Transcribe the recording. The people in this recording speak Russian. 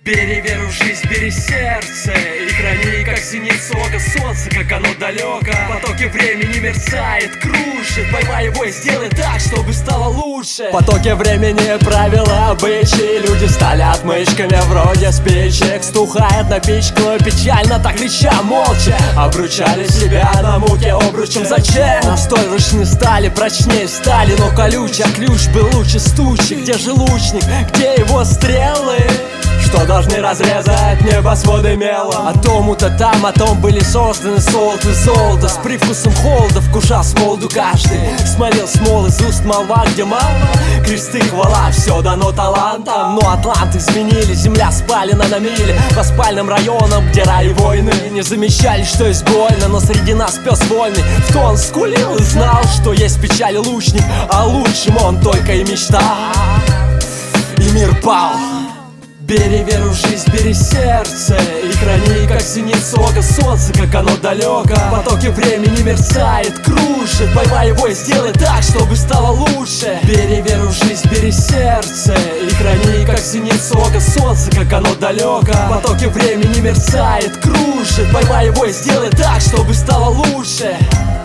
Бери веру в жизнь, бери сердце и храни, как зеницу ока солнца, как оно далеко. Потоки времени мерцает, крушит. Поймай его и сделай так, чтобы стало лучше. Потоки времени, правила, обычаи. Люди стали отмычками вроде спичек. Стухает на печку, печально так крича молча. Обручали себя на муке обручем. Зачем? Настой ручные стали, прочнее стали. Но колючий, а ключ был лучше стучи. Где же лучник, где его стрелы? Что должны разрезать небосводы мелом. Атому-то там, атом были созданы солд и золото. С привкусом холода вкушал смолду каждый. Смолил смол из уст молва, где мало. Кресты, хвала, все дано талантам. Но атланты изменили, земля спалена на мили. По спальным районам, где раи войны. Не замечали, что есть больно, но среди нас пес вольный. В то он скулил и знал, что есть в печали лучник. А лучшим он только и мечтал. И мир пал. Бери веру в жизнь, бери сердце и храни, как зеницу ока солнца, как оно далеко. Потоки времени мерцает, крушит. Поймай его и сделай так, чтобы стало лучше. Бери веру в жизнь, бери сердце и храни, как зеницу ока солнца, как оно далеко. Потоки времени мерцает, крушит. Поймай его и сделай так, чтобы стало лучше.